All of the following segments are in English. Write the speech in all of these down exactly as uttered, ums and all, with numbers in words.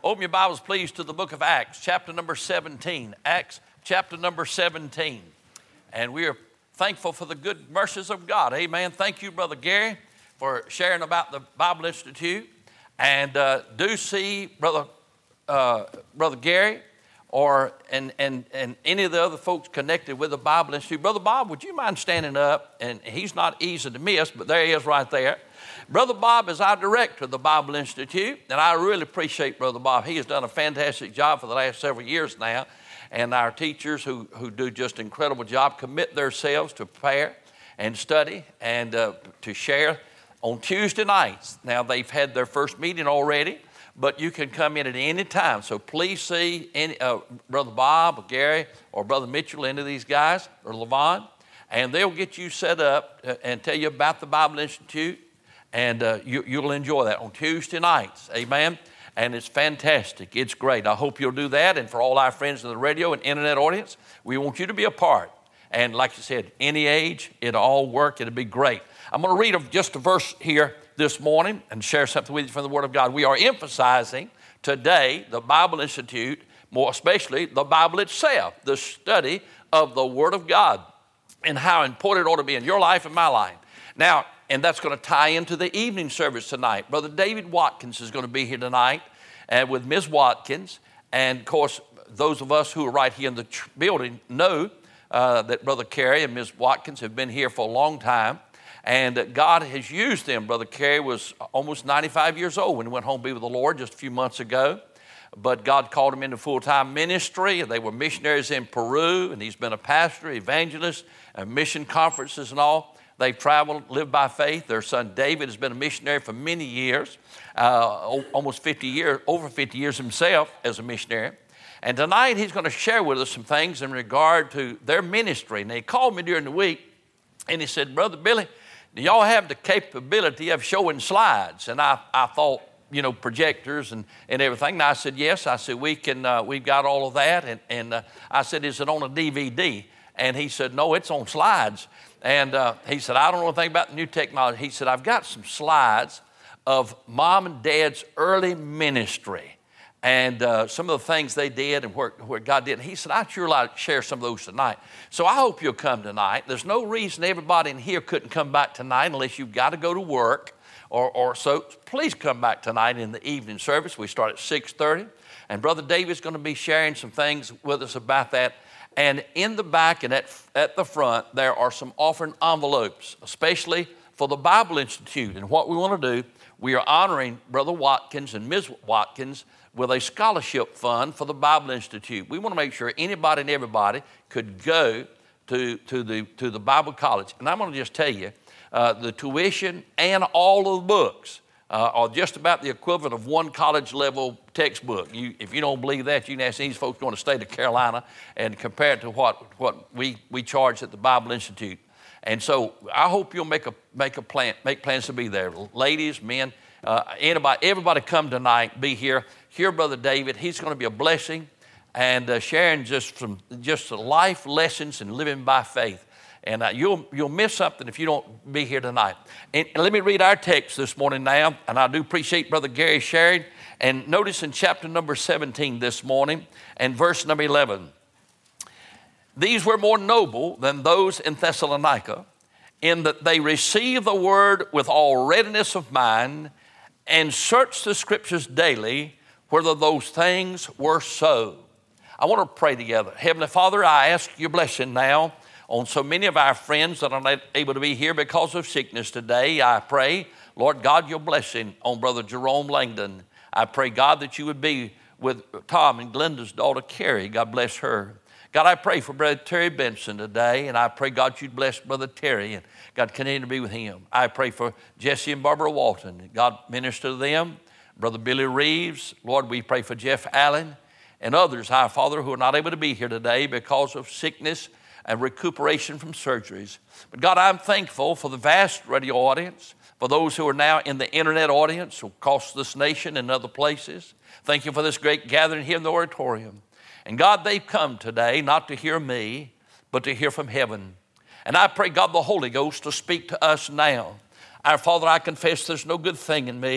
Open your Bibles, please, to the book of Acts, chapter number seventeen. Acts, chapter number seventeen. And we are thankful for the good mercies of God. Amen. Thank you, Brother Gary, for sharing about the Bible Institute. And uh, do see Brother uh, Brother Gary or and, and, and any of the other folks connected with the Bible Institute. Brother Bob, would you mind standing up? And he's not easy to miss, but there he is right there. Brother Bob is our director of the Bible Institute, and I really appreciate Brother Bob. He has done a fantastic job for the last several years now, and our teachers who, who do just an incredible job commit themselves to prepare and study and uh, to share on Tuesday nights. Now, they've had their first meeting already, but you can come in at any time. So please see any, uh, Brother Bob or Gary or Brother Mitchell, any of these guys, or Levon, and they'll get you set up and tell you about the Bible Institute. And uh, you, you'll enjoy that on Tuesday nights, amen? And it's fantastic. It's great. I hope you'll do that. And for all our friends in the radio and internet audience, we want you to be a part. And like you said, any age, it'll all work. It'll be great. I'm going to read just a verse here this morning and share something with you from the Word of God. We are emphasizing today the Bible Institute, more especially the Bible itself, the study of the Word of God and how important it ought to be in your life and my life. Now, and that's going to tie into the evening service tonight. Brother David Watkins is going to be here tonight uh, with Miz Watkins. And, of course, those of us who are right here in the ch- building know uh, that Brother Carey and Miz Watkins have been here for a long time. And uh, God has used them. Brother Carey was almost ninety-five years old when he went home to be with the Lord just a few months ago. But God called him into full-time ministry. They were missionaries in Peru, and he's been a pastor, evangelist, and mission conferences and all. They've traveled, lived by faith. Their son David has been a missionary for many years, uh, almost fifty years, over fifty years himself as a missionary. And tonight he's going to share with us some things in regard to their ministry. And he called me during the week, and he said, Brother Billy, do y'all have the capability of showing slides? And I, I thought, you know, projectors and, and everything. And I said, yes. I said, we can, uh, we've got all of that. And, and uh, I said, is it on a D V D? And he said, no, it's on slides. And uh, he said, I don't know anything about the new technology. He said, I've got some slides of Mom and Dad's early ministry and uh, some of the things they did and where, where God did. And he said, I'd sure like to share some of those tonight. So I hope you'll come tonight. There's no reason everybody in here couldn't come back tonight unless you've got to go to work or, or so. Please come back tonight in the evening service. We start at six thirty. And Brother David's going to be sharing some things with us about that. And in the back and at, at the front, there are some offering envelopes, especially for the Bible Institute. And what we want to do, we are honoring Brother Watkins and Miz Watkins with a scholarship fund for the Bible Institute. We want to make sure anybody and everybody could go to, to, the, to the Bible College. And I'm going to just tell you, uh, the tuition and all of the books Uh, are just about the equivalent of one college-level textbook. You, if you don't believe that, you can ask these folks going to the state of Carolina and compare it to what, what we, we charge at the Bible Institute. And so I hope you'll make a make a plan, make plans to be there. Ladies, men, uh, anybody, everybody come tonight, be here. Hear Brother David. He's going to be a blessing and uh, sharing just some just life lessons and living by faith. And uh, you'll you'll miss something if you don't be here tonight. And, and let me read our text this morning now. And I do appreciate Brother Gary sharing. And notice in chapter number seventeen this morning and verse number eleven. These were more noble than those in Thessalonica, in that they received the word with all readiness of mind and searched the scriptures daily whether those things were so. I want to pray together. Heavenly Father, I ask your blessing now on so many of our friends that are not able to be here because of sickness today. I pray, Lord God, your blessing on Brother Jerome Langdon. I pray, God, that you would be with Tom and Glenda's daughter, Carrie. God bless her. God, I pray for Brother Terry Benson today, and I pray, God, you'd bless Brother Terry, and God, continue to be with him. I pray for Jesse and Barbara Walton. God, minister to them. Brother Billy Reeves. Lord, we pray for Jeff Allen and others, our Father, who are not able to be here today because of sickness and recuperation from surgeries. But God, I'm thankful for the vast radio audience, for those who are now in the internet audience across this nation and other places. Thank you for this great gathering here in the auditorium. And God, they've come today not to hear me, but to hear from heaven. And I pray, God, the Holy Ghost to speak to us now. Our Father, I confess there's no good thing in me.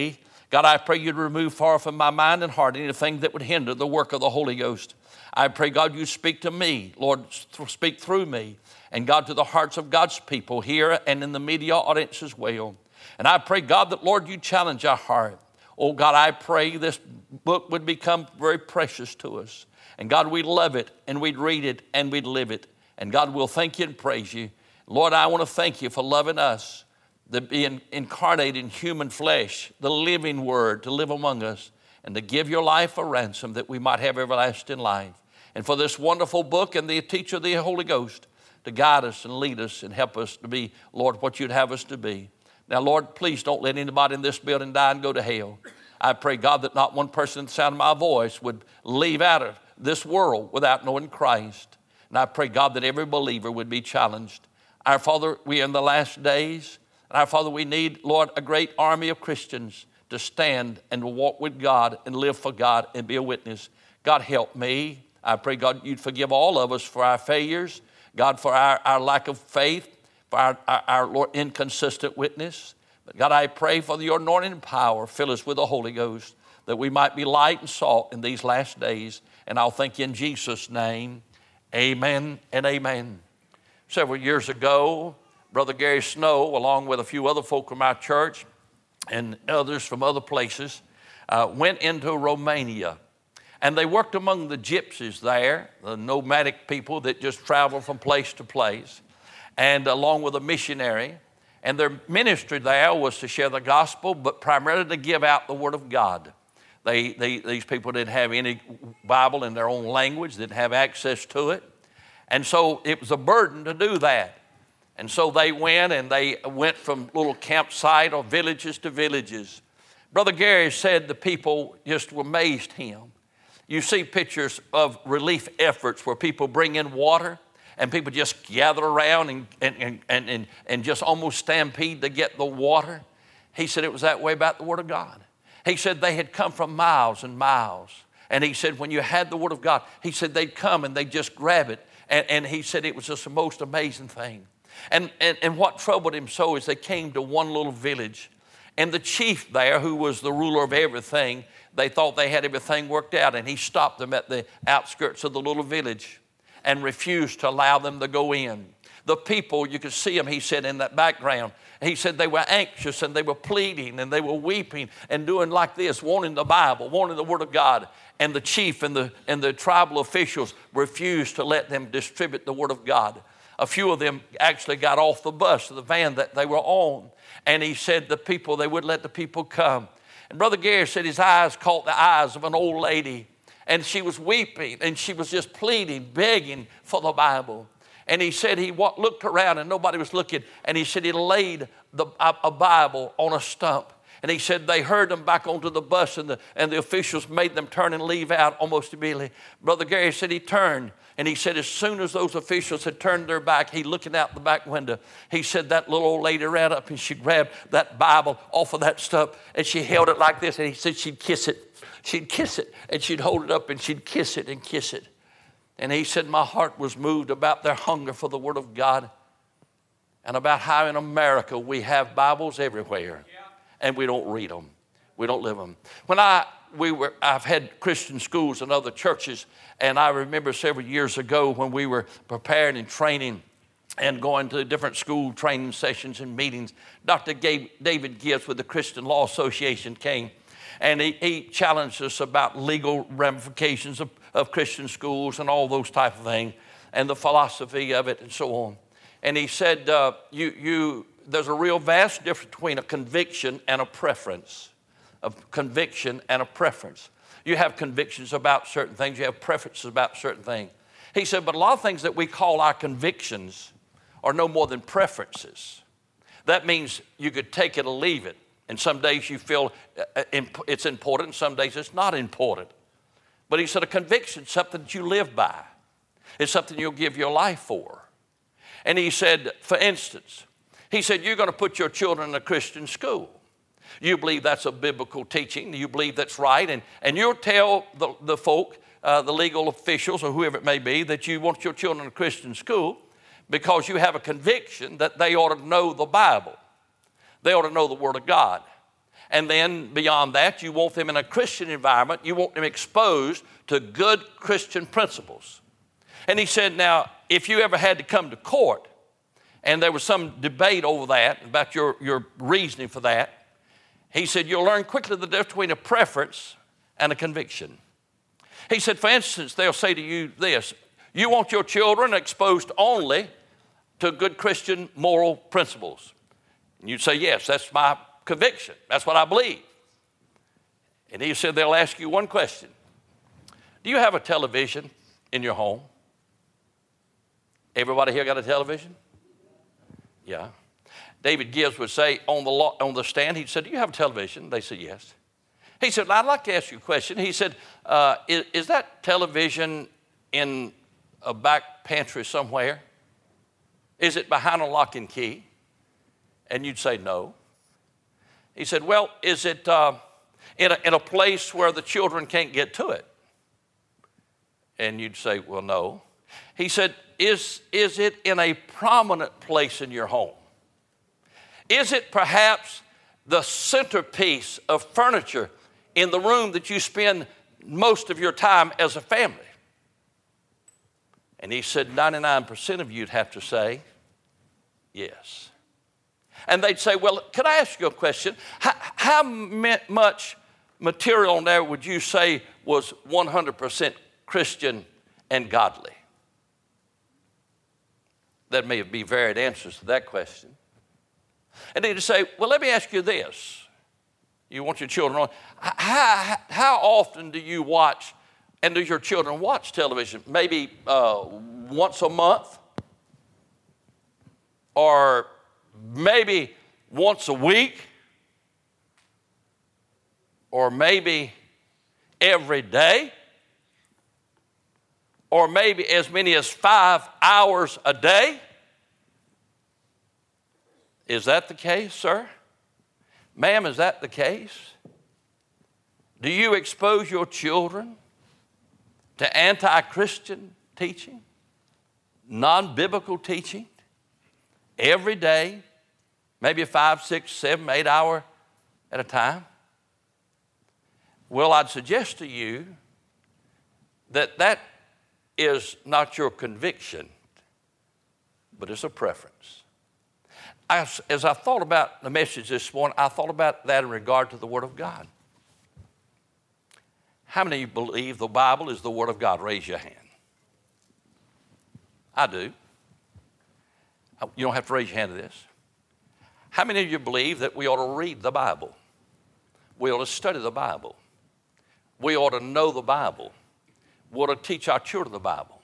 God, I pray you'd remove far from my mind and heart anything that would hinder the work of the Holy Ghost. I pray, God, you speak to me. Lord, speak through me. And God, to the hearts of God's people here and in the media audience as well. And I pray, God, that, Lord, you challenge our heart. Oh, God, I pray this book would become very precious to us. And, God, we'd love it, and we'd read it, and we'd live it. And, God, we'll thank you and praise you. Lord, I want to thank you for loving us, the being incarnate in human flesh, the living word to live among us, and to give your life a ransom that we might have everlasting life. And for this wonderful book and the teacher of the Holy Ghost to guide us and lead us and help us to be, Lord, what you'd have us to be. Now, Lord, please don't let anybody in this building die and go to hell. I pray, God, that not one person at the sound of my voice would leave out of this world without knowing Christ. And I pray, God, that every believer would be challenged. Our Father, we are in the last days. And our Father, we need, Lord, a great army of Christians to stand and to walk with God and live for God and be a witness. God, help me. I pray, God, you'd forgive all of us for our failures. God, for our, our lack of faith, for our, our, our Lord, inconsistent witness. But God, I pray for your anointing and power. Fill us with the Holy Ghost, that we might be light and salt in these last days. And I'll thank you in Jesus' name. Amen and amen. Several years ago, Brother Gary Snow, along with a few other folk from our church and others from other places, uh, went into Romania. And they worked among the gypsies there, the nomadic people that just travel from place to place, and along with a missionary. And their ministry there was to share the gospel, but primarily to give out the word of God. They, they, these people didn't have any Bible in their own language, didn't have access to it. And so it was a burden to do that. And so they went, and they went from little campsite or villages to villages. Brother Gary said the people just amazed him. You see pictures of relief efforts where people bring in water and people just gather around and, and, and, and, and just almost stampede to get the water. He said it was that way about the Word of God. He said they had come from miles and miles. And he said when you had the Word of God, he said they'd come and they'd just grab it. And, and he said it was just the most amazing thing. And, and, and what troubled him so is they came to one little village. And the chief there, who was the ruler of everything, they thought they had everything worked out, and he stopped them at the outskirts of the little village and refused to allow them to go in. The people, you could see them, he said, in that background. He said they were anxious and they were pleading and they were weeping and doing like this, wanting the Bible, wanting the Word of God. And the chief and the, and the tribal officials refused to let them distribute the Word of God. A few of them actually got off the bus, the van that they were on. And he said the people, they wouldn't let the people come. And Brother Gary said his eyes caught the eyes of an old lady. And she was weeping and she was just pleading, begging for the Bible. And he said he walked, looked around and nobody was looking. And he said he laid the, a, a Bible on a stump. And he said they heard them back onto the bus and the, and the officials made them turn and leave out almost immediately. Brother Gary said he turned. And he said as soon as those officials had turned their back, he looking out the back window, he said that little old lady ran up and she grabbed that Bible off of that stump and she held it like this. And he said she'd kiss it. She'd kiss it. And she'd hold it up and she'd kiss it and kiss it. And he said my heart was moved about their hunger for the Word of God and about how in America we have Bibles everywhere and we don't read them. We don't live them. When I we were, I've had Christian schools and other churches, and I remember several years ago when we were preparing and training and going to different school training sessions and meetings, Doctor David Gibbs with the Christian Law Association came, and he, he challenged us about legal ramifications of, of Christian schools and all those type of things, and the philosophy of it and so on. And he said, uh, you, you, there's a real vast difference between a conviction and a preference. Of conviction and a preference. You have convictions about certain things. You have preferences about certain things. He said, but a lot of things that we call our convictions are no more than preferences. That means you could take it or leave it. And some days you feel it's important, and some days it's not important. But he said a conviction is something that you live by. It's something you'll give your life for. And he said, for instance, he said, you're going to put your children in a Christian school. You believe that's a biblical teaching. You believe that's right. And, and you'll tell the, the folk, uh, the legal officials or whoever it may be, that you want your children in a Christian school because you have a conviction that they ought to know the Bible. They ought to know the Word of God. And then beyond that, you want them in a Christian environment. You want them exposed to good Christian principles. And he said, now, if you ever had to come to court and there was some debate over that, about your, your reasoning for that, he said, you'll learn quickly the difference between a preference and a conviction. He said, for instance, they'll say to you this: you want your children exposed only to good Christian moral principles. And you'd say, yes, that's my conviction. That's what I believe. And he said, they'll ask you one question. Do you have a television in your home? Everybody here got a television? Yeah. David Gibbs would say on the, law, on the stand, he said, do you have a television? They said, yes. He said, I'd like to ask you a question. He said, uh, is, is that television in a back pantry somewhere? Is it behind a lock and key? And you'd say, no. He said, well, is it uh, in, a, in a place where the children can't get to it? And you'd say, well, no. He said, is, is it in a prominent place in your home? Is it perhaps the centerpiece of furniture in the room that you spend most of your time as a family? And he said, ninety-nine percent of you'd have to say, yes. And they'd say, well, could I ask you a question? How, how much material on there would you say was one hundred percent Christian and godly? There may be varied answers to that question. And they'd say, well, let me ask you this. You want your children on. How, how often do you watch, and do your children watch television? Maybe uh, once a month? Or maybe once a week? Or maybe every day? Or maybe as many as five hours a day? Is that the case, sir? Ma'am, is that the case? Do you expose your children to anti-Christian teaching, non-biblical teaching, every day, maybe five, six, seven, eight hours at a time? Well, I'd suggest to you that that is not your conviction, but it's a preference. I, as I thought about the message this morning, I thought about that in regard to the Word of God. How many of you believe the Bible is the Word of God? Raise your hand. I do. You don't have to raise your hand to this. How many of you believe that we ought to read the Bible? We ought to study the Bible. We ought to know the Bible. We ought to teach our children the Bible.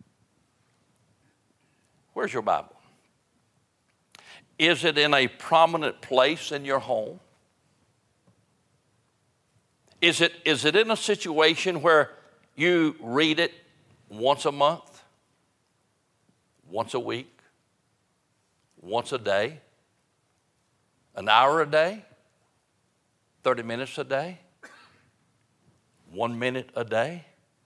Where's your Bible? Is it in a prominent place in your home? Is it, is it in a situation where you read it once a month, once a week, once a day, an hour a day, thirty minutes a day, one minute a day?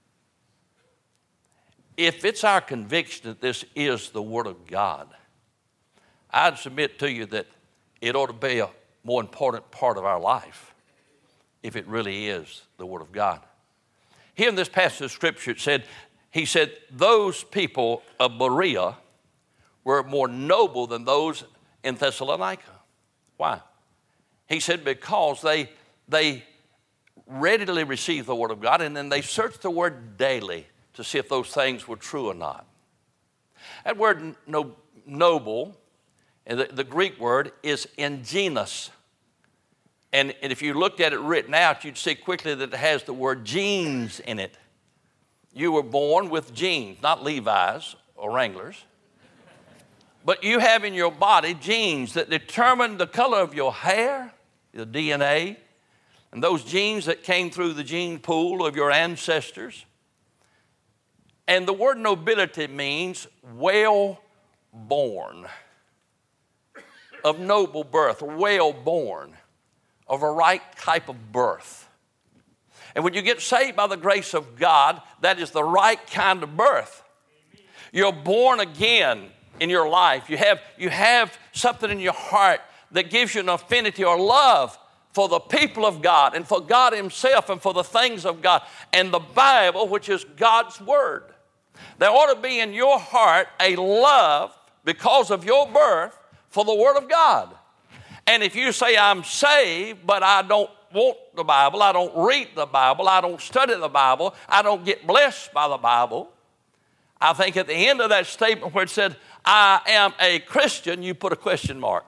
If it's our conviction that this is the Word of God, I'd submit to you that it ought to be a more important part of our life if it really is the Word of God. Here in this passage of Scripture, it said, he said, those people of Berea were more noble than those in Thessalonica. Why? He said, because they, they readily received the Word of God, and then they searched the Word daily to see if those things were true or not. That word no, noble, and the, the Greek word is ingenuous. And, and if you looked at it written out, you'd see quickly that it has the word genes in it. You were born with genes, not Levi's or Wranglers. But you have in your body genes that determine the color of your hair, the D N A, and those genes that came through the gene pool of your ancestors. And the word nobility means well-born, of noble birth, well-born, of a right type of birth. And when you get saved by the grace of God, that is the right kind of birth. You're born again in your life. You have, you have something in your heart that gives you an affinity or love for the people of God and for God himself and for the things of God and the Bible, which is God's word. There ought to be in your heart a love because of your birth for the word of God. And if you say, I'm saved, but I don't want the Bible, I don't read the Bible, I don't study the Bible, I don't get blessed by the Bible, I think at the end of that statement where it said, I am a Christian, you put a question mark.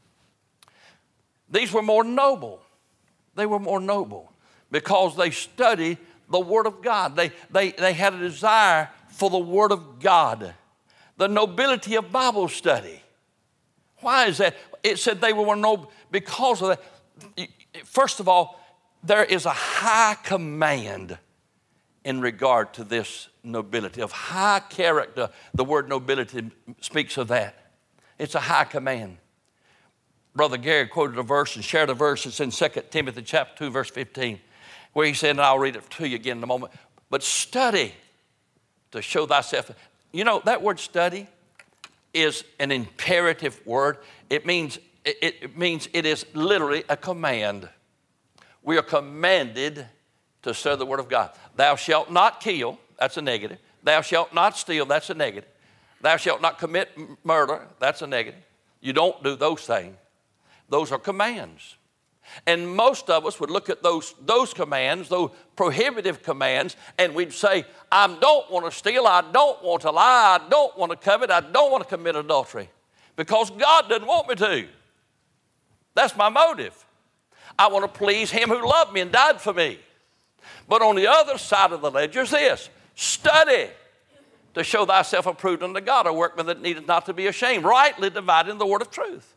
These were more noble. They were more noble because they studied the Word of God. They, they, they had a desire for the Word of God. The nobility of Bible study. Why is that? It said they were noble because of that. First of all, there is a high command in regard to this nobility, of high character. The word nobility speaks of that. It's a high command. Brother Gary quoted a verse and shared a verse. It's in Second Timothy chapter two, verse fifteen, where he said, and I'll read it to you again in a moment, but study to show thyself. You know, that word study is an imperative word. It means it, it means it is literally a command. We are commanded to study the Word of God. Thou shalt not kill, that's a negative. Thou shalt not steal, that's a negative. Thou shalt not commit murder, that's a negative. You don't do those things. Those are commands. And most of us would look at those, those commands, those prohibitive commands, and we'd say, I don't want to steal, I don't want to lie, I don't want to covet, I don't want to commit adultery, because God doesn't want me to. That's my motive. I want to please him who loved me and died for me. But on the other side of the ledger is this: study to show thyself approved unto God, a workman that needeth not to be ashamed, rightly dividing the word of truth.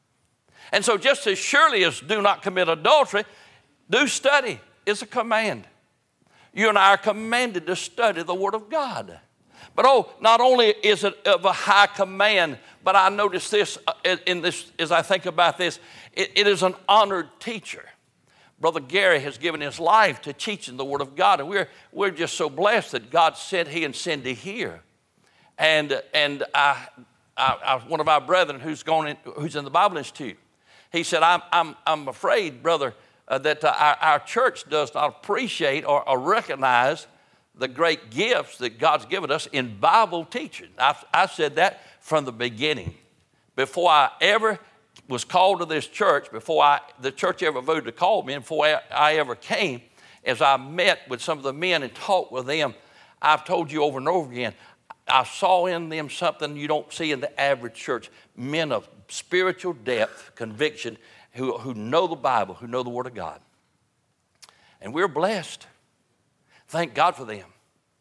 And so just as surely as do not commit adultery, do study is a command. You and I are commanded to study the Word of God. But oh, not only is it of a high command, but I notice this in this as I think about this, it, it is an honored teacher. Brother Gary has given his life to teaching the Word of God, and we're we're just so blessed that God sent he and Cindy here. And and I, I, I one of our brethren who's gone in, who's in the Bible Institute, he said, I'm, I'm, I'm afraid, brother, uh, that uh, our, our church does not appreciate or, or recognize the great gifts that God's given us in Bible teaching. I, I said that from the beginning. Before I ever was called to this church, before I, the church ever voted to call me, and before I, I ever came, as I met with some of the men and talked with them, I've told you over and over again, I saw in them something you don't see in the average church. Men of spiritual depth, conviction, who, who know the Bible, who know the Word of God. And we're blessed. Thank God for them.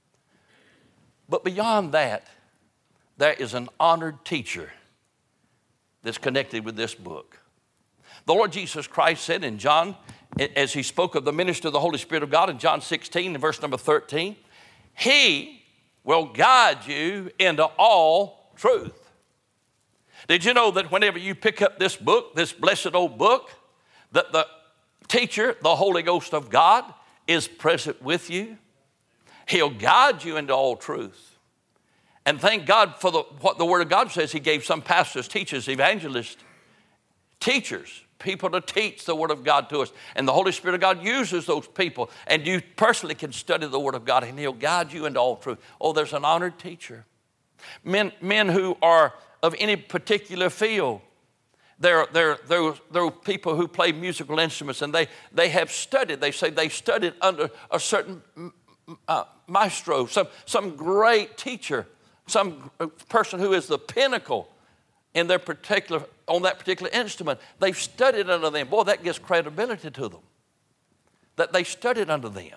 But beyond that, there is an honored teacher that's connected with this book. The Lord Jesus Christ said in John, as he spoke of the ministry of the Holy Spirit of God in John sixteen, in verse number thirteen, he will guide you into all truth. Did you know that whenever you pick up this book, this blessed old book, that the teacher, the Holy Ghost of God, is present with you? He'll guide you into all truth. And thank God for the, what the Word of God says. He gave some pastors, teachers, evangelists, teachers, people to teach the Word of God to us. And the Holy Spirit of God uses those people. And you personally can study the Word of God, and He'll guide you into all truth. Oh, there's an honored teacher. Men, men who are of any particular field. There, there, there, there are people who play musical instruments, and they, they have studied. They say they studied under a certain uh, maestro, some, some great teacher, some person who is the pinnacle in their particular, on that particular instrument. They've studied under them. Boy, that gives credibility to them, that they studied under them.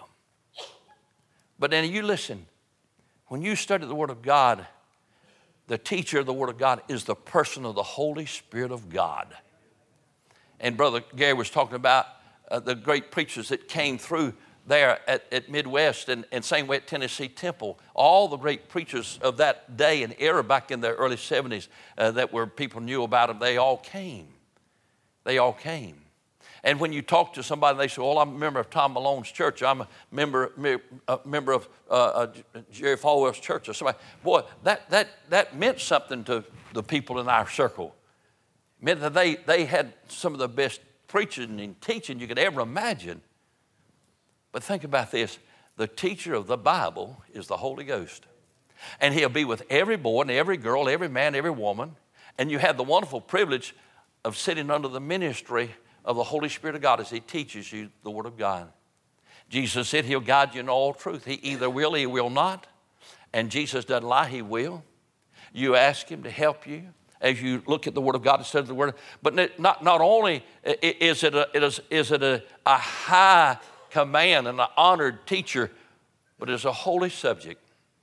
But then you listen, when you study the Word of God, the teacher of the Word of God is the person of the Holy Spirit of God. And Brother Gary was talking about uh, the great preachers that came through there at, at Midwest and, and same way at Tennessee Temple. All the great preachers of that day and era back in the early seventies uh, that were people knew about them, they all came. They all came. And when you talk to somebody, they say, well, I'm a member of Tom Malone's church. I'm a member, a member of uh, uh, Jerry Falwell's church. Or somebody. Boy, that, that, that meant something to the people in our circle. It meant that they, they had some of the best preaching and teaching you could ever imagine. But think about this. The teacher of the Bible is the Holy Ghost. And he'll be with every boy and every girl, every man, every woman. And you have the wonderful privilege of sitting under the ministry of the Holy Spirit of God as he teaches you the Word of God. Jesus said he'll guide you in all truth. He either will or he will not. And Jesus doesn't lie, he will. You ask him to help you as you look at the Word of God and study the Word. But not, not only is it, a, it is, is it a, a high command and an honored teacher, but it's a holy subject.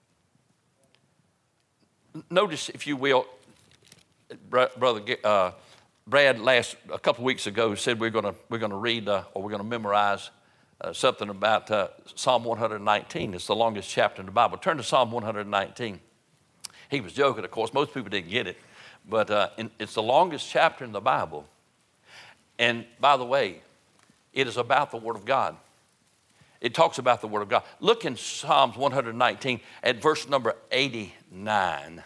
Notice, if you will, Brother uh, Brad last a couple of weeks ago said we're going to we're going to read uh, or we're going to memorize uh, something about uh, Psalm one nineteen. It's the longest chapter in the Bible. Turn to Psalm one nineteen. He was joking, of course. Most people didn't get it, but uh, in, it's the longest chapter in the Bible. And by the way, it is about the Word of God. It talks about the Word of God. Look in Psalms one nineteen at verse number eighty-nine.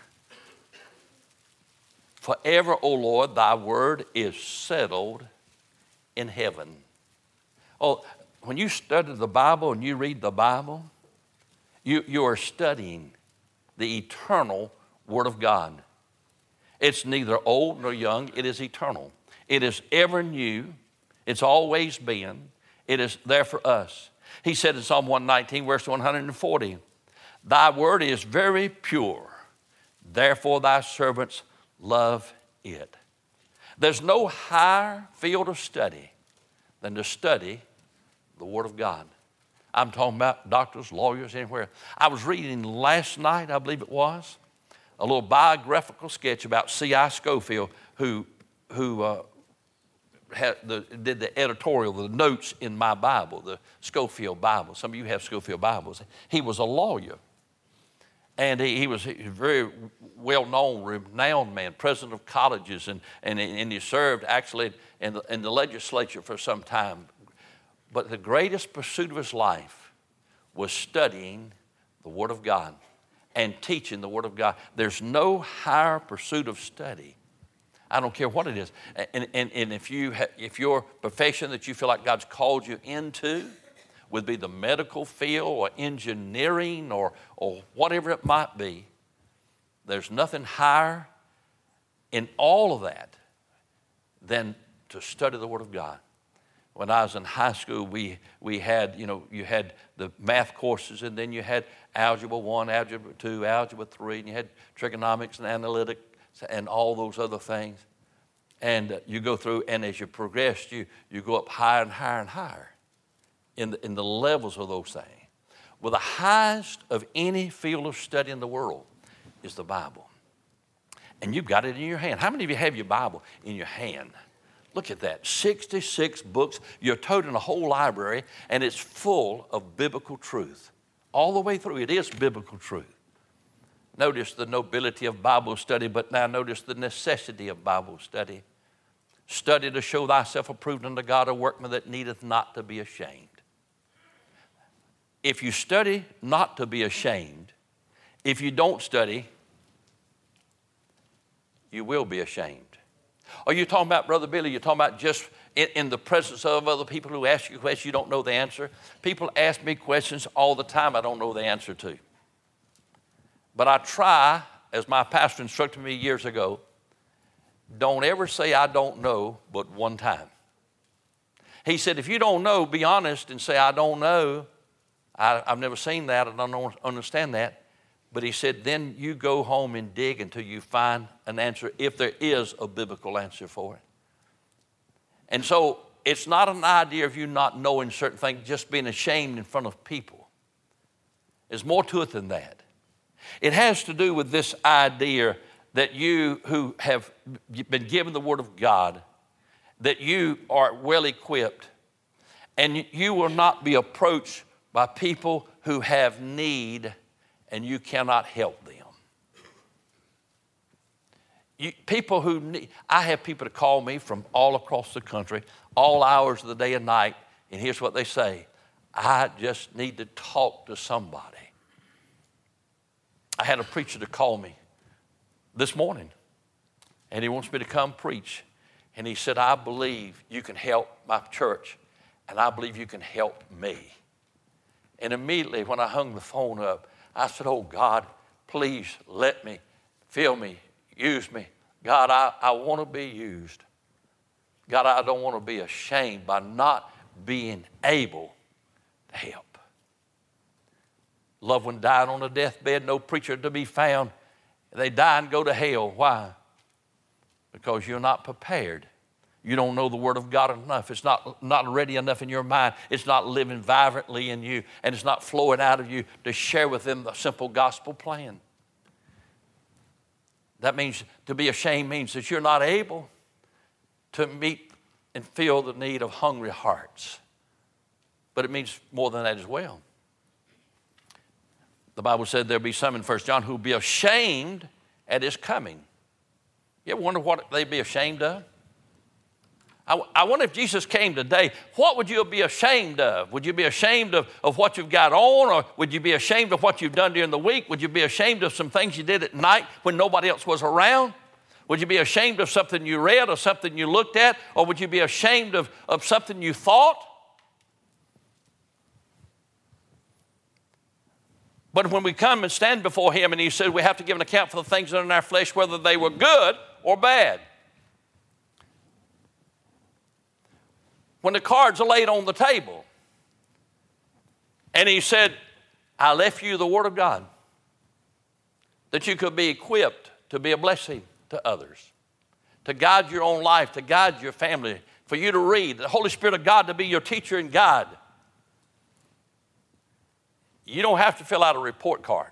Forever, O Lord, thy word is settled in heaven. Oh, when you study the Bible and you read the Bible, you, you are studying the eternal Word of God. It's neither old nor young. It is eternal. It is ever new. It's always been. It is there for us. He said in Psalm one nineteen, verse one forty, thy word is very pure. Therefore thy servants love it. There's no higher field of study than to study the Word of God. I'm talking about doctors, lawyers, anywhere. I was reading last night, I believe it was, a little biographical sketch about C I Scofield, who, who uh, had the, did the editorial, the notes in my Bible, the Scofield Bible. Some of you have Scofield Bibles. He was a lawyer. And he, he was a very well-known, renowned man, president of colleges, and, and, and he served actually in the, in the legislature for some time. But the greatest pursuit of his life was studying the Word of God and teaching the Word of God. There's no higher pursuit of study. I don't care what it is. And, and, and if, you ha, if your profession that you feel like God's called you into would be the medical field or engineering or, or whatever it might be, there's nothing higher in all of that than to study the Word of God. When I was in high school, we, we had, you know, you had the math courses, and then you had Algebra one, Algebra two, Algebra three, and you had trigonomics and analytics and all those other things. And uh, you go through, and as you progress, you, you go up higher and higher and higher in the, in the levels of those things. Well, the highest of any field of study in the world is the Bible. And you've got it in your hand. How many of you have your Bible in your hand? Look at that, sixty-six books. You're toting a whole library, and it's full of biblical truth. All the way through, it is biblical truth. Notice the nobility of Bible study, but now notice the necessity of Bible study. Study to show thyself approved unto God, a workman that needeth not to be ashamed. If you study not to be ashamed, if you don't study, you will be ashamed. Are you talking about, Brother Billy, you're talking about just in, in the presence of other people who ask you questions you don't know the answer? People ask me questions all the time I don't know the answer to. But I try, as my pastor instructed me years ago, don't ever say I don't know but one time. He said, if you don't know, be honest and say, I don't know. I, I've never seen that. I don't understand that. But he said, then you go home and dig until you find an answer, if there is a biblical answer for it. And so it's not an idea of you not knowing certain things, just being ashamed in front of people. There's more to it than that. It has to do with this idea that you who have been given the Word of God, that you are well equipped, and you will not be approached by people who have need and you cannot help them. You, people who need, I have people to call me from all across the country, all hours of the day and night, and here's what they say: I just need to talk to somebody. I had a preacher to call me this morning, and he wants me to come preach. And he said, I believe you can help my church, and I believe you can help me. And immediately when I hung the phone up, I said, oh, God, please let me, fill me, use me. God, I, I want to be used. God, I don't want to be ashamed by not being able to help. Loved one died on a deathbed, no preacher to be found. They die and go to hell. Why? Because you're not prepared. You don't know the Word of God enough. It's not, not ready enough in your mind. It's not living vibrantly in you, and it's not flowing out of you to share with them the simple gospel plan. That means to be ashamed means that you're not able to meet and feel the need of hungry hearts. But it means more than that as well. The Bible said there'll be some in First John who will be ashamed at his coming. You ever wonder what they'd be ashamed of? I, I wonder if Jesus came today, what would you be ashamed of? Would you be ashamed of, of what you've got on, or would you be ashamed of what you've done during the week? Would you be ashamed of some things you did at night when nobody else was around? Would you be ashamed of something you read or something you looked at? Or would you be ashamed of, of something you thought? But when we come and stand before him and he said we have to give an account for the things that are in our flesh, whether they were good or bad. When the cards are laid on the table and he said, I left you the Word of God that you could be equipped to be a blessing to others, to guide your own life, to guide your family, for you to read, the Holy Spirit of God to be your teacher and guide. You don't have to fill out a report card.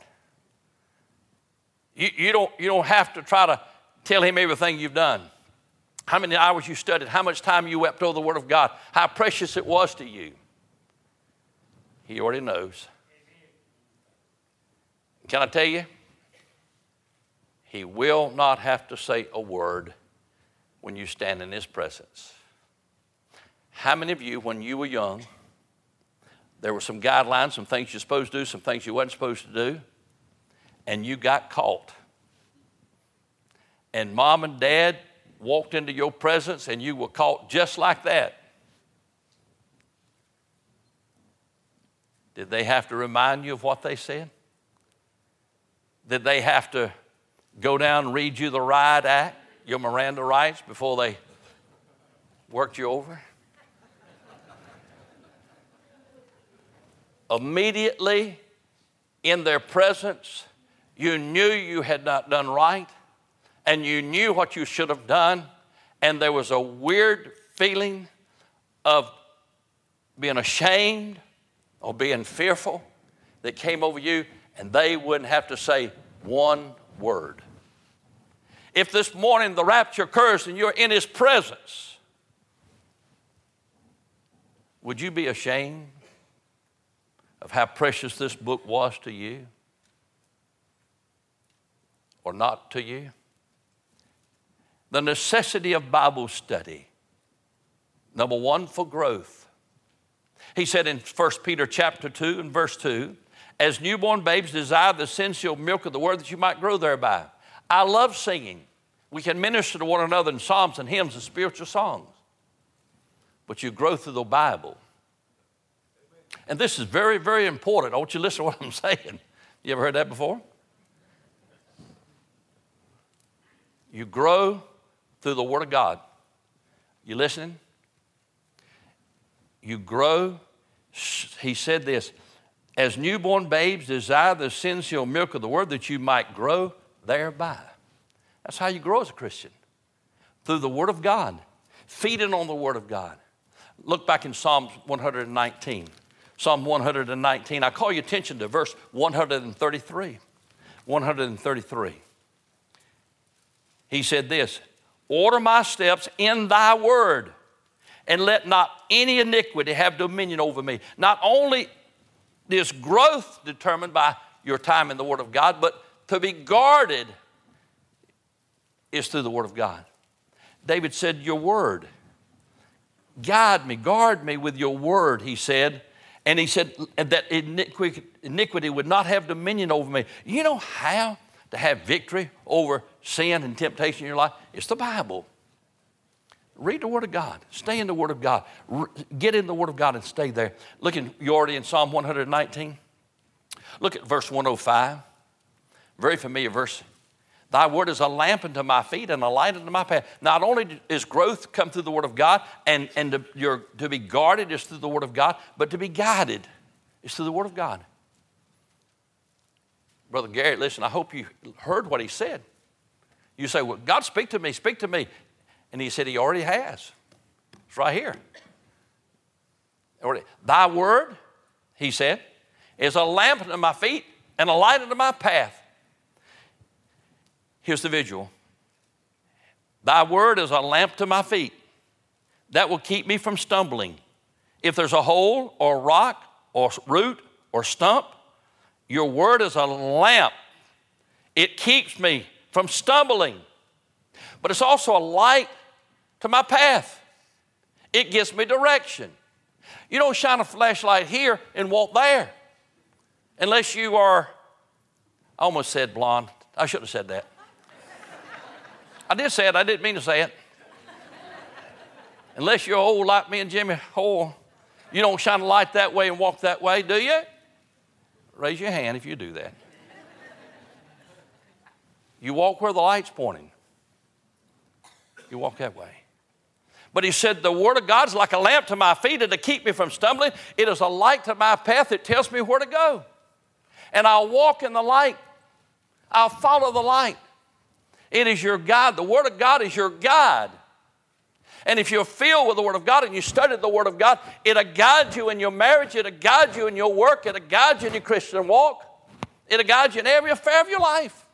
You, you, don't, you don't have to try to tell him everything you've done. How many hours you studied, how much time you wept over the Word of God, how precious it was to you. He already knows. Can I tell you? He will not have to say a word when you stand in his presence. How many of you, when you were young, there were some guidelines, some things you're supposed to do, some things you wasn't supposed to do, and you got caught? And mom and dad walked into your presence and you were caught just like that. Did they have to remind you of what they said? Did they have to go down and read you the riot act, your Miranda rights, before they worked you over? Immediately in their presence, you knew you had not done right, and you knew what you should have done, and there was a weird feeling of being ashamed or being fearful that came over you, and they wouldn't have to say one word. If this morning the rapture occurs and you're in his presence, would you be ashamed of how precious this book was to you or not to you? The necessity of Bible study. Number one, for growth. He said in First Peter chapter two and verse two, as newborn babes desire the sensual milk of the word that you might grow thereby. I love singing. We can minister to one another in psalms and hymns and spiritual songs. But you grow through the Bible. And this is very, very important. I want you to listen to what I'm saying. You ever heard that before? You grow through the Word of God. You listening? You grow. He said this, as newborn babes desire the sensual milk of the Word that you might grow thereby. That's how you grow as a Christian. Through the Word of God. Feeding on the Word of God. Look back in Psalm one nineteen. Psalm one nineteen. I call your attention to verse one thirty-three. one thirty-three. He said this, order my steps in thy word, and let not any iniquity have dominion over me. Not only is growth determined by your time in the Word of God, but to be guarded is through the Word of God. David said, your word. Guide me, guard me with your word, he said. And he said that iniquity would not have dominion over me. You know how to have victory over sin and temptation in your life? It's the Bible. Read the Word of God. Stay in the Word of God. Re- get in the Word of God and stay there. Look, in, you're already in Psalm one nineteen. Look at verse one oh five. Very familiar verse. Thy word is a lamp unto my feet and a light unto my path. Not only is growth come through the Word of God, and, and to, you're, to be guarded is through the Word of God, but to be guided is through the Word of God. Brother Gary, listen, I hope you heard what he said. You say, well, God, speak to me, speak to me. And he said he already has. It's right here. Thy word, he said, is a lamp unto my feet and a light unto my path. Here's the visual. Thy word is a lamp to my feet that will keep me from stumbling. If there's a hole or a rock or root or stump, your word is a lamp. It keeps me from stumbling. But it's also a light to my path. It gives me direction. You don't shine a flashlight here and walk there unless you are, I almost said blonde. I shouldn't have said that. I did say it. I didn't mean to say it. Unless you're old like me and Jimmy Hole, you don't shine a light that way and walk that way, do you? Raise your hand if you do that. You walk where the light's pointing. You walk that way. But he said, the Word of God is like a lamp to my feet and to keep me from stumbling. It is a light to my path. It tells me where to go. And I'll walk in the light. I'll follow the light. It is your guide. The Word of God is your guide. And if you're filled with the Word of God and you study the Word of God, it'll guide you in your marriage. It'll guide you in your work. It'll guide you in your Christian walk. It'll guide you in every affair of your life.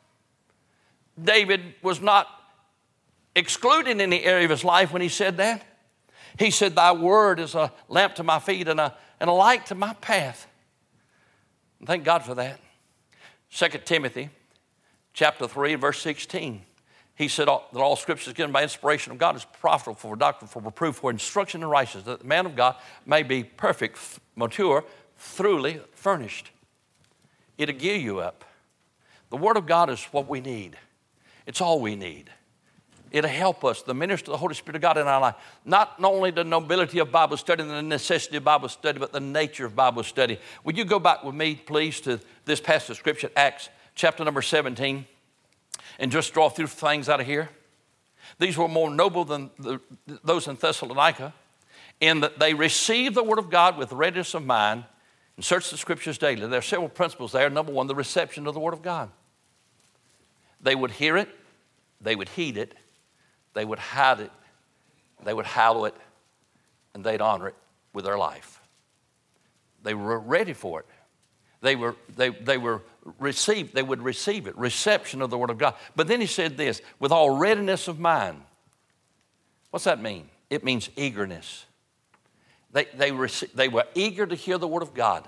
David was not excluded in any area of his life when he said that. He said, thy word is a lamp to my feet and a, and a light to my path. And thank God for that. Second Timothy chapter three, verse sixteen. He said that all scripture is given by inspiration of God is profitable for doctrine, for reproof, for instruction in righteousness, that the man of God may be perfect, mature, thoroughly furnished. It'll gear you up. The Word of God is what we need. It's all we need. It'll help us, the ministry of the Holy Spirit of God in our life. Not only the nobility of Bible study and the necessity of Bible study, but the nature of Bible study. Would you go back with me, please, to this passage of Scripture, Acts chapter number seventeen, and just draw a few things out of here. These were more noble than the, those in Thessalonica, in that they received the Word of God with readiness of mind and searched the Scriptures daily. There are several principles there. Number one, the reception of the Word of God. They would hear it, they would heed it, they would hide it, they would hallow it, and they'd honor it with their life. They were ready for it. They were, they, they were received, they would receive it, reception of the Word of God. But then he said this, with all readiness of mind. What's that mean? It means eagerness. They, they, rec- they were eager to hear the Word of God.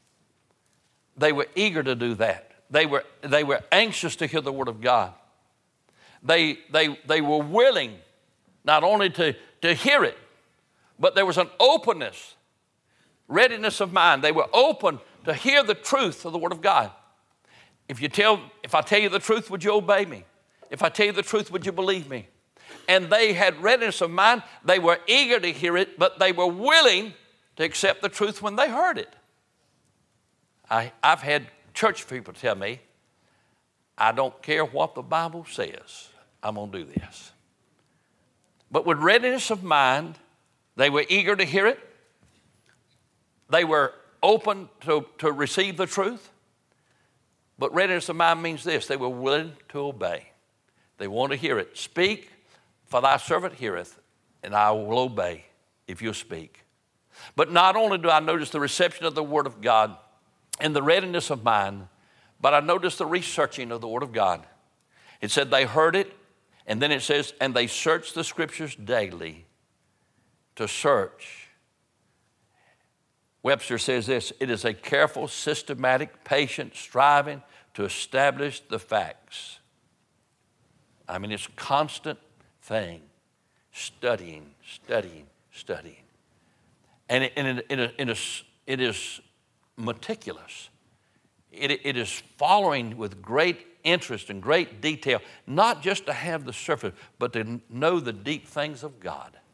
They were eager to do that. They were, they were anxious to hear the Word of God. They, they, they were willing not only to, to hear it, but there was an openness, readiness of mind. They were open to hear the truth of the Word of God. If you tell, if I tell you the truth, would you obey me? If I tell you the truth, would you believe me? And they had readiness of mind. They were eager to hear it, but they were willing to accept the truth when they heard it. I, I've had church people tell me, I don't care what the Bible says, I'm going to do this. But with readiness of mind, they were eager to hear it. They were open to, to receive the truth. But readiness of mind means this, they were willing to obey. They want to hear it. Speak, for thy servant heareth, and I will obey if you speak. But not only do I notice the reception of the Word of God and the readiness of mind, but I notice the researching of the Word of God. It said they heard it, and then it says, and they searched the Scriptures daily to search. Webster says this, it is a careful, systematic, patient striving to establish the facts. I mean, it's a constant thing, studying, studying, studying. And it, and it, it, it, is, it is meticulous. It, it is following with great interest and great detail, not just to have the surface, but to know the deep things of God.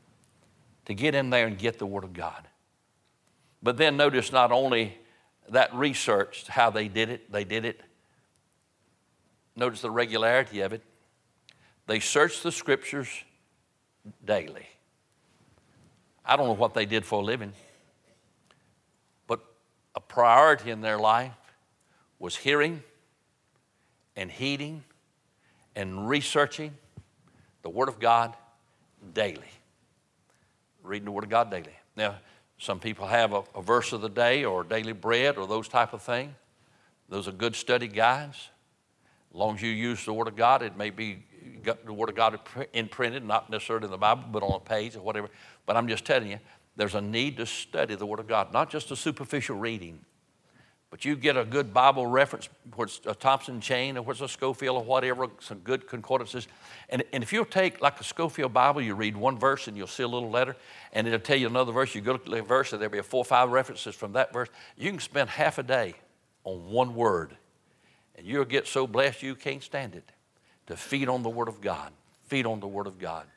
to get in there and get the Word of God. But then notice not only that research, how they did it, they did it. Notice the regularity of it. They searched the Scriptures daily. I don't know what they did for a living, but a priority in their life was hearing and heeding and researching the Word of God daily. Reading the Word of God daily. Now, some people have a, a verse of the day or daily bread or those type of things. Those are good study guides. As long as you use the Word of God, it may be got the Word of God imprinted, not necessarily in the Bible, but on a page or whatever. But I'm just telling you, there's a need to study the Word of God, not just a superficial reading. But you get a good Bible reference, whether it's a Thompson Chain or whether it's a Scofield or whatever, some good concordances. And, and if you'll take like a Scofield Bible, you read one verse and you'll see a little letter, and it'll tell you another verse. You go to the verse and there'll be four or five references from that verse. You can spend half a day on one word, and you'll get so blessed you can't stand it. To feed on the Word of God. Feed on the Word of God.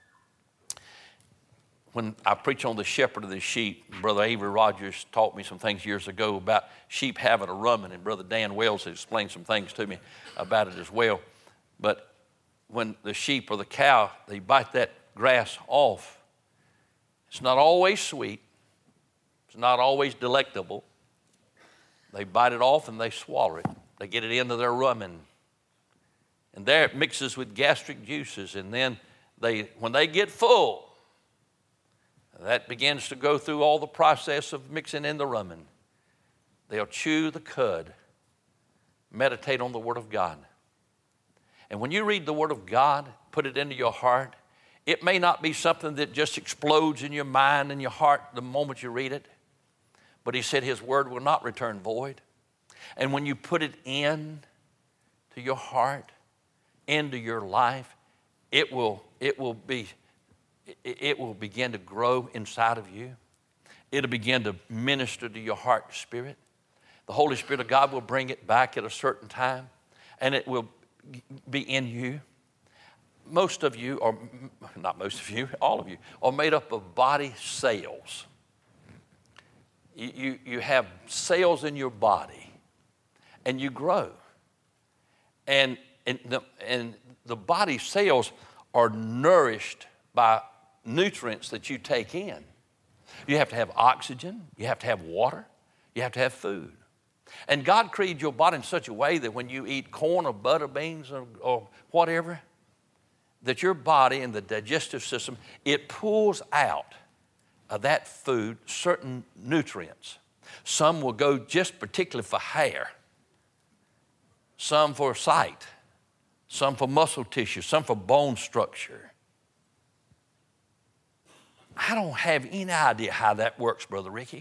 When I preach on the shepherd of the sheep, Brother Avery Rogers taught me some things years ago about sheep having a rumen, and Brother Dan Wells has explained some things to me about it as well. But when the sheep or the cow, they bite that grass off, it's not always sweet. It's not always delectable. They bite it off and they swallow it. They get it into their rumen. And there it mixes with gastric juices. And then they, when they get full, that begins to go through all the process of mixing in the rumen. They'll chew the cud, meditate on the Word of God. And when you read the Word of God, put it into your heart, it may not be something that just explodes in your mind and your heart the moment you read it. But he said his Word will not return void. And when you put it in to your heart, into your life, it will, it will be, it will begin to grow inside of you. It'll begin to minister to your heart and spirit. The Holy Spirit of God will bring it back at a certain time, and it will be in you. Most of you, or not most of you, all of you, are made up of body cells. You, you, you have cells in your body, and you grow. And And the, and the body cells are nourished by nutrients that you take in. You have to have oxygen. You have to have water. You have to have food. And God created your body in such a way that when you eat corn or butter beans or, or whatever, that your body and the digestive system, it pulls out of that food certain nutrients. Some will go just particularly for hair. Some for sight. Some for muscle tissue, some for bone structure. I don't have any idea how that works, Brother Ricky.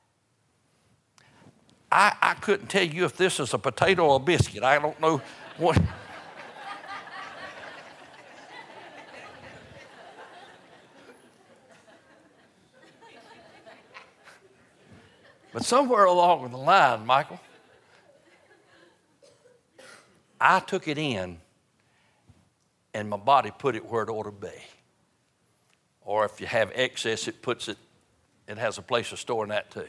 I, I couldn't tell you if this is a potato or a biscuit. I don't know what. But somewhere along the line, Michael, I took it in, and my body put it where it ought to be. Or if you have excess, it puts it, it has a place of storing that too.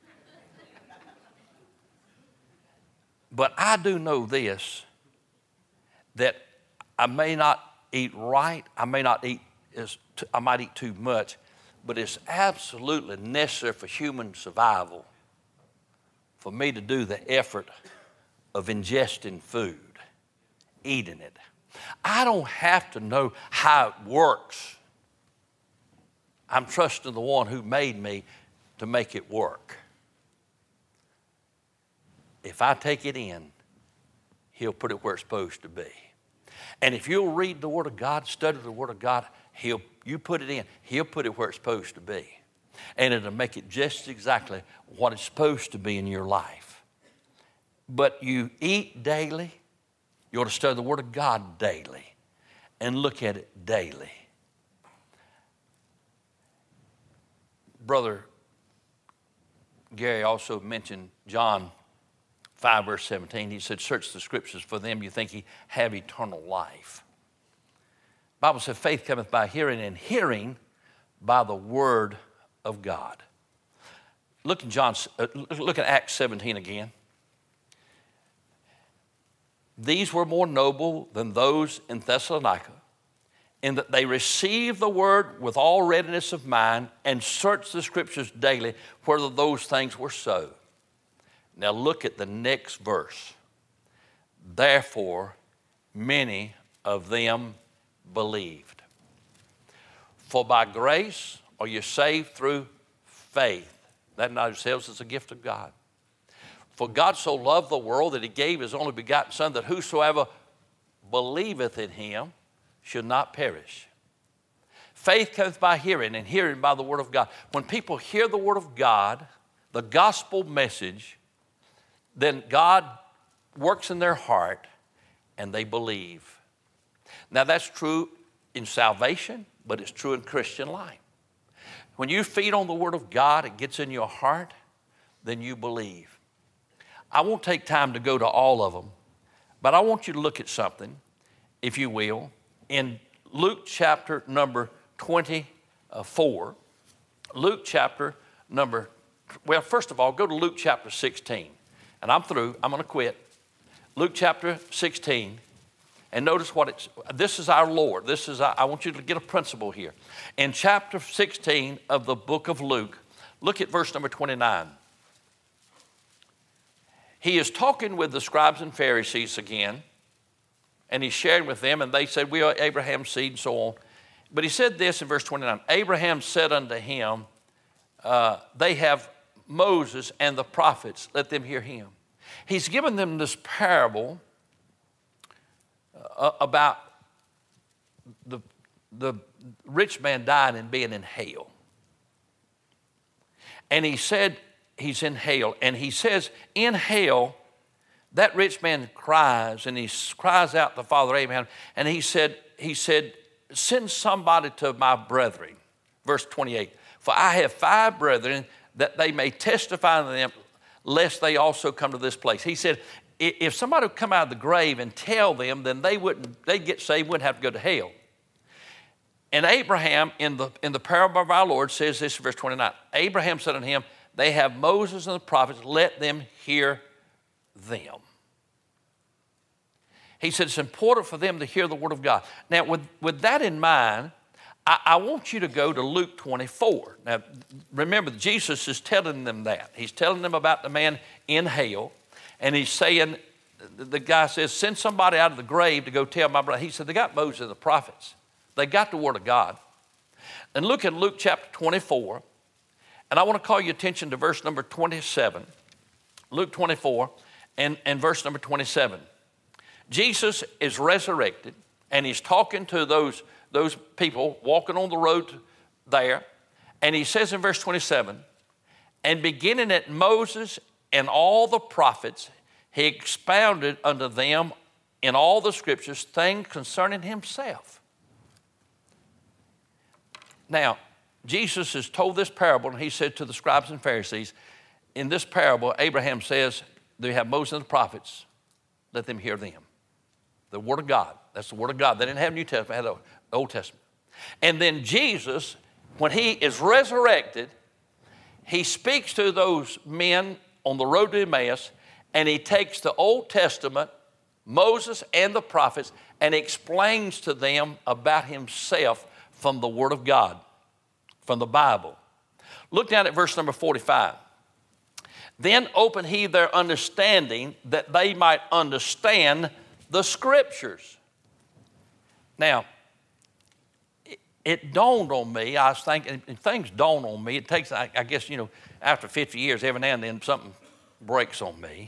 But I do know this, that I may not eat right, I may not eat, as I might eat too much, but it's absolutely necessary for human survival for me to do the effort of ingesting food, eating it. I don't have to know how it works. I'm trusting the one who made me to make it work. If I take it in, he'll put it where it's supposed to be. And if you'll read the Word of God, study the Word of God, he'll, you put it in, he'll put it where it's supposed to be. And it'll make it just exactly what it's supposed to be in your life. But you eat daily. You ought to study the Word of God daily and look at it daily. Brother Gary also mentioned John five, verse seventeen. He said, search the Scriptures, for them you think ye have eternal life. The Bible said, faith cometh by hearing, and hearing by the word of God. Look in John, uh, look at Acts seventeen again. These were more noble than those in Thessalonica, in that they received the word with all readiness of mind and searched the scriptures daily whether those things were so. Now look at the next verse. Therefore, many of them believed. For by grace are you saved through faith. That not yourselves is a gift of God. For God so loved the world that he gave his only begotten Son, that whosoever believeth in him should not perish. Faith cometh by hearing, and hearing by the word of God. When people hear the word of God, the gospel message, then God works in their heart and they believe. Now that's true in salvation, but it's true in Christian life. When you feed on the word of God, it gets in your heart, then you believe. I won't take time to go to all of them, but I want you to look at something, if you will, in Luke chapter number twenty-four. Luke chapter number, well, first of all, go to Luke chapter sixteen. And I'm through. I'm going to quit. Luke chapter sixteen. And notice what it's, this is our Lord. This is, our, I want you to get a principle here. In chapter sixteen of the book of Luke, look at verse number twenty-nine. He is talking with the scribes and Pharisees again, and he's sharing with them, and they said, we are Abraham's seed, and so on. But he said this in verse twenty-nine, Abraham said unto him, uh, they have Moses and the prophets, let them hear him. He's given them this parable uh, about the, the rich man dying and being in hell. And he said, he's in hell. And he says, in hell, that rich man cries, and he cries out to Father Abraham, and he said, he said, send somebody to my brethren. Verse twenty-eight, for I have five brethren, that they may testify to them, lest they also come to this place. He said, if somebody would come out of the grave and tell them, then they wouldn't, they'd get saved, wouldn't have to go to hell. And Abraham, in the, in the parable of our Lord, says this in verse twenty-nine, Abraham said unto him, they have Moses and the prophets, let them hear them. He said it's important for them to hear the word of God. Now, with, with that in mind, I, I want you to go to Luke twenty-four. Now, remember, Jesus is telling them that. He's telling them about the man in hell, and he's saying, the guy says, send somebody out of the grave to go tell my brother. He said, they got Moses and the prophets. They got the word of God. And look at Luke chapter twenty-four, and I want to call your attention to verse number twenty-seven. Luke twenty-four and, and verse number twenty-seven. Jesus is resurrected, and he's talking to those, those people walking on the road there. And he says in verse twenty-seven, and beginning at Moses and all the prophets, he expounded unto them in all the scriptures things concerning himself. Now, Jesus has told this parable, and he said to the scribes and Pharisees, in this parable, Abraham says, they have Moses and the prophets, let them hear them. The word of God. That's the word of God. They didn't have New Testament, they had the Old Testament. And then Jesus, when he is resurrected, he speaks to those men on the road to Emmaus, and he takes the Old Testament, Moses and the prophets, and explains to them about himself from the word of God, from the Bible. Look down at verse number forty-five. Then opened he their understanding, that they might understand the scriptures. Now, it, it dawned on me, I was thinking, and things dawn on me. It takes, I, I guess, you know, after fifty years, every now and then something breaks on me.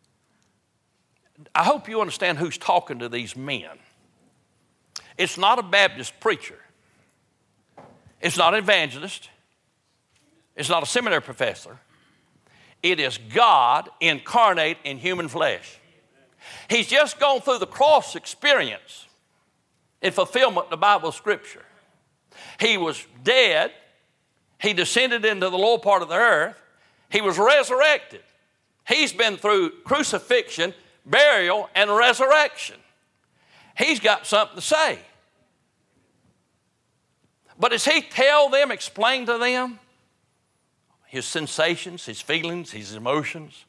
I hope you understand who's talking to these men. It's not a Baptist preacher. It's not an evangelist. It's not a seminary professor. It is God incarnate in human flesh. He's just gone through the cross experience in fulfillment of the Bible scripture. He was dead. He descended into the lower part of the earth. He was resurrected. He's been through crucifixion, burial, and resurrection. He's got something to say. But as he tell them, explain to them his sensations, his feelings, his emotions,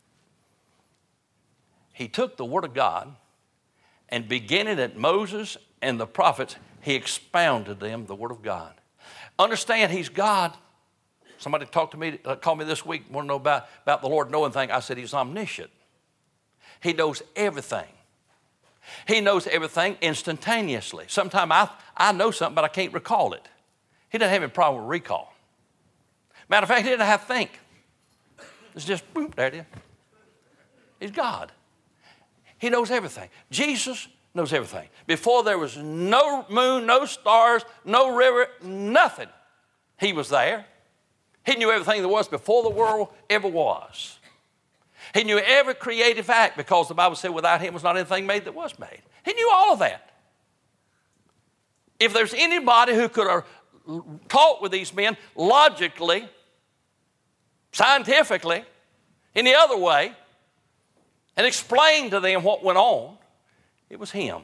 he took the Word of God and beginning at Moses and the prophets, he expounded them the Word of God. Understand he's God. Somebody talked to me, uh, called me this week, want to know about, about the Lord knowing things. I said he's omniscient. He knows everything. He knows everything instantaneously. Sometimes I, I know something, but I can't recall it. He doesn't have any problem with recall. Matter of fact, he didn't have to think. It's just, boom, there it is. He's God. He knows everything. Jesus knows everything. Before there was no moon, no stars, no river, nothing. He was there. He knew everything there was before the world ever was. He knew every creative act because the Bible said without him was not anything made that was made. He knew all of that. If there's anybody who could have talked with these men logically, scientifically, any other way, and explained to them what went on, it was him.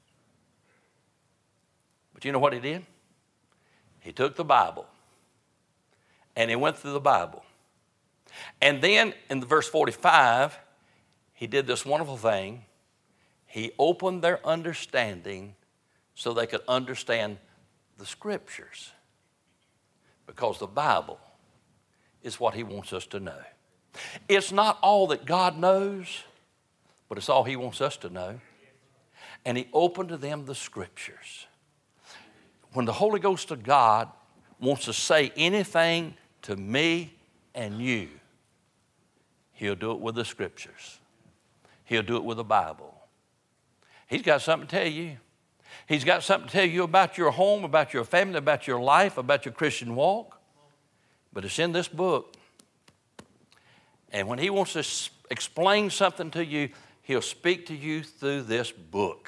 But you know what he did? He took the Bible and he went through the Bible. And then in the verse forty-five, he did this wonderful thing. He opened their understanding so they could understand the Scriptures. Because the Bible is what he wants us to know. It's not all that God knows, but it's all he wants us to know. And he opened to them the Scriptures. When the Holy Ghost of God wants to say anything to me and you, he'll do it with the Scriptures. He'll do it with the Bible. He's got something to tell you. He's got something to tell you about your home, about your family, about your life, about your Christian walk. But it's in this book. And when he wants to explain something to you, he'll speak to you through this book.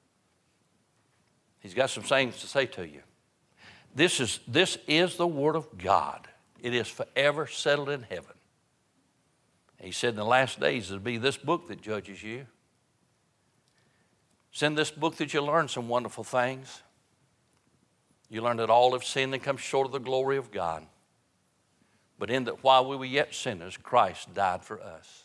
He's got some things to say to you. This is, this is the Word of God. It is forever settled in heaven. He said in the last days it'll be this book that judges you. It's in this book that you learn some wonderful things. You learn that all have sinned and come short of the glory of God. But in that while we were yet sinners, Christ died for us.